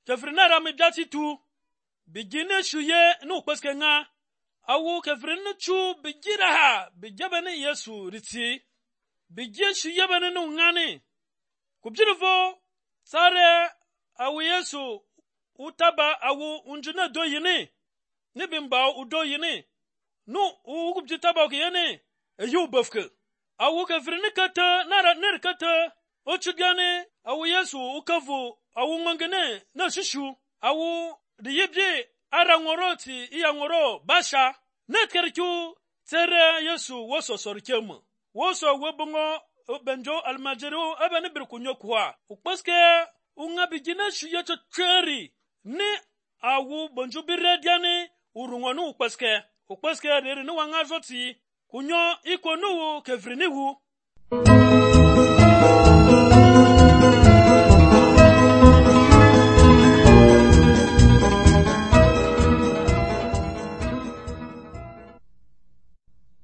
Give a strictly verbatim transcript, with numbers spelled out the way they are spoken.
kefrinara mi biati tu bigine shuye nu kweske nga awu kefrin chu bigira ha bijabani Yesu riti bigye shuye bani nu ngani kubjirvo sare awu Yesu utaba awu unjuna do yini nibimba udo yini nu ukubjitaba okiyene eyu bafke awu kefrin kata nara ner kata ochugane awu Yesu ukavu awu ngangene na shishu awu diyibje arangoroti iyangoro basha netkerku tere Yesu woso sorkemu woso webungo benjo almajiru abani birkunyo kwa ukpaske unga bigina shuye cheri ni awu bonju birediane urungonu ukpaske ukpaske reri ni wanga zoti kunyo ikonu kefrinihu